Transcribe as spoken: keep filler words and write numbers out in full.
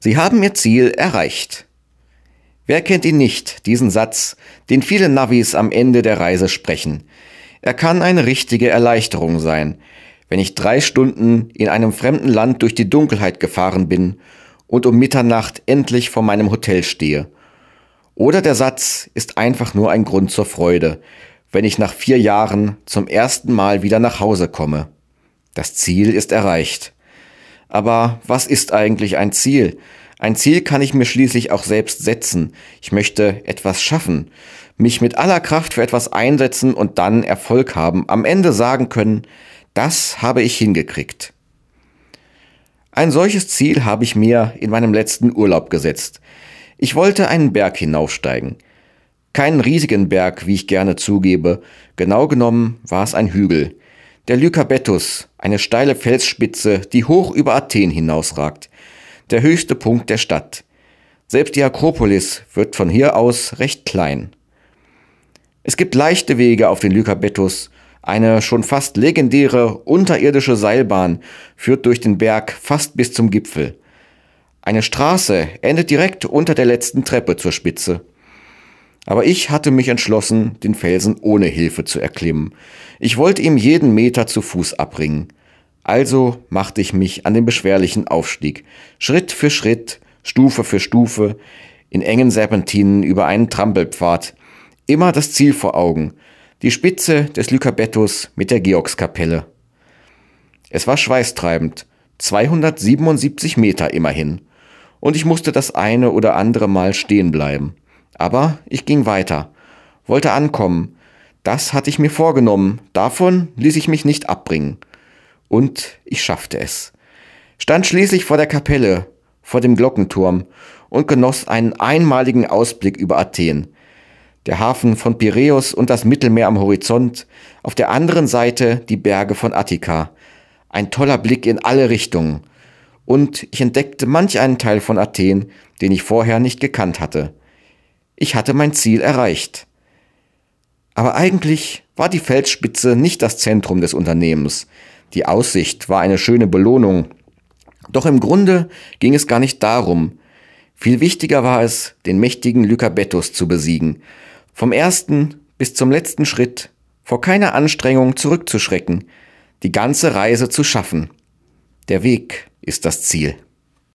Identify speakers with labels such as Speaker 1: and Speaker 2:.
Speaker 1: Sie haben Ihr Ziel erreicht. Wer kennt ihn nicht, diesen Satz, den viele Navis am Ende der Reise sprechen? Er kann eine richtige Erleichterung sein, wenn ich drei Stunden in einem fremden Land durch die Dunkelheit gefahren bin und um Mitternacht endlich vor meinem Hotel stehe. Oder der Satz ist einfach nur ein Grund zur Freude, wenn ich nach vier Jahren zum ersten Mal wieder nach Hause komme. Das Ziel ist erreicht. Aber was ist eigentlich ein Ziel? Ein Ziel kann ich mir schließlich auch selbst setzen. Ich möchte etwas schaffen, mich mit aller Kraft für etwas einsetzen und dann Erfolg haben, am Ende sagen können, das habe ich hingekriegt. Ein solches Ziel habe ich mir in meinem letzten Urlaub gesetzt. Ich wollte einen Berg hinaufsteigen. Keinen riesigen Berg, wie ich gerne zugebe. Genau genommen war es ein Hügel. Der Lycabettus, eine steile Felsspitze, die hoch über Athen hinausragt. Der höchste Punkt der Stadt. Selbst die Akropolis wird von hier aus recht klein. Es gibt leichte Wege auf den Lycabettus. Eine schon fast legendäre unterirdische Seilbahn führt durch den Berg fast bis zum Gipfel. Eine Straße endet direkt unter der letzten Treppe zur Spitze. Aber ich hatte mich entschlossen, den Felsen ohne Hilfe zu erklimmen. Ich wollte ihm jeden Meter zu Fuß abringen. Also machte ich mich an den beschwerlichen Aufstieg. Schritt für Schritt, Stufe für Stufe, in engen Serpentinen über einen Trampelpfad. Immer das Ziel vor Augen. Die Spitze des Lycabettus mit der Georgskapelle. Es war schweißtreibend. zweihundertsiebenundsiebzig Meter immerhin. Und ich musste das eine oder andere Mal stehen bleiben. Aber ich ging weiter, wollte ankommen. Das hatte ich mir vorgenommen, davon ließ ich mich nicht abbringen. Und ich schaffte es. Stand schließlich vor der Kapelle, vor dem Glockenturm und genoss einen einmaligen Ausblick über Athen. Der Hafen von Piräus und das Mittelmeer am Horizont, auf der anderen Seite die Berge von Attika. Ein toller Blick in alle Richtungen. Und ich entdeckte manch einen Teil von Athen, den ich vorher nicht gekannt hatte. Ich hatte mein Ziel erreicht. Aber eigentlich war die Felsspitze nicht das Zentrum des Unternehmens. Die Aussicht war eine schöne Belohnung. Doch im Grunde ging es gar nicht darum. Viel wichtiger war es, den mächtigen Lycabettus zu besiegen. Vom ersten bis zum letzten Schritt, vor keiner Anstrengung zurückzuschrecken, die ganze Reise zu schaffen. Der Weg ist das Ziel.